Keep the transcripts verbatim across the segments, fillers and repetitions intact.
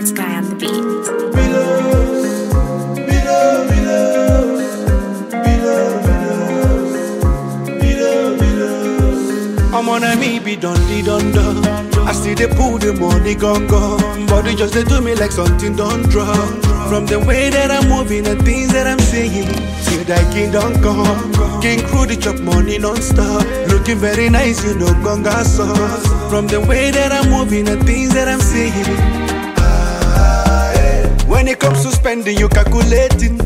Sky on the beat. I'm on a me be done the done done. I see they pull the money gone gone. Body just they do me like something don't drop. From the way that I'm moving and things that I'm saying, till that king don't come. King crew the chop money non-stop. Looking very nice, you know, gonga sauce. From the way that I'm moving and things that I'm saying. When it comes to spending, you calculating.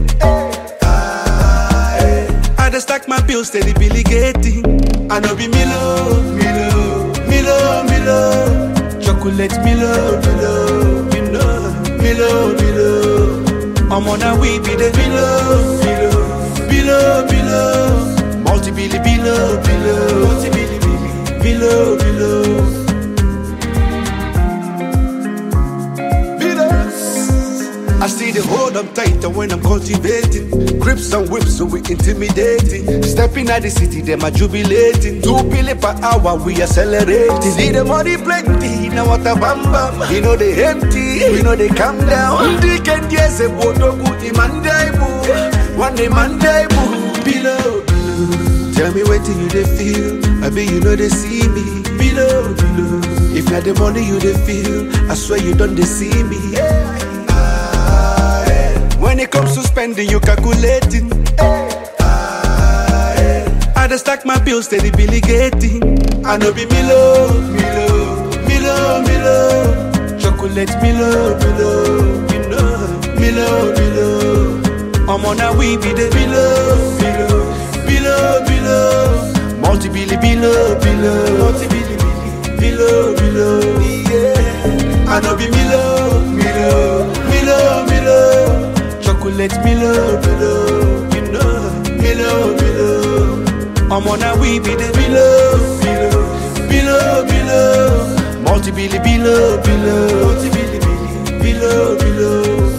I just stack my bills, steady Billy getting. I know be Milo, Milo, Milo, Milo. Chocolate Milo, Milo, Milo, Milo, Milo. I'm on a weed with the Milo, Milo, Milo, Milo. Multi-billy, Milo, Milo, multi-billy, Milo, Milo. I see the hold up tighter when I'm cultivating. Grips and whips, so we intimidating. Stepping out the city, them are jubilating. Two billion per hour, we accelerating. See the money plenty, now what a bam bam. You know they empty, we know they calm down. They can yes, a bodo good man die. One day man die. Below, below. Tell me what you they feel. I bet you know they see me. Below, below. If not the money you they feel, I swear you don't they see me. When it comes to spending, you calculating. I just stack my bills, steady Billy getting. I know be Milo, Milo, Milo, Milo. Chocolate Milo, Milo, Milo, Milo, Milo. I'm on a weed with the Milo, Milo, Milo, Milo. Multi-billy, Milo, Milo, multi-billy, Milo, Milo. Yeah, I know be Milo, Milo, Milo, Milo. Chocolate Milo, Milo, you know, Milo, Milo. I'm on a weed with the Milo, Milo, Milo, Milo. Multi-billy, Milo, Milo, multi-billy, Milo, Milo.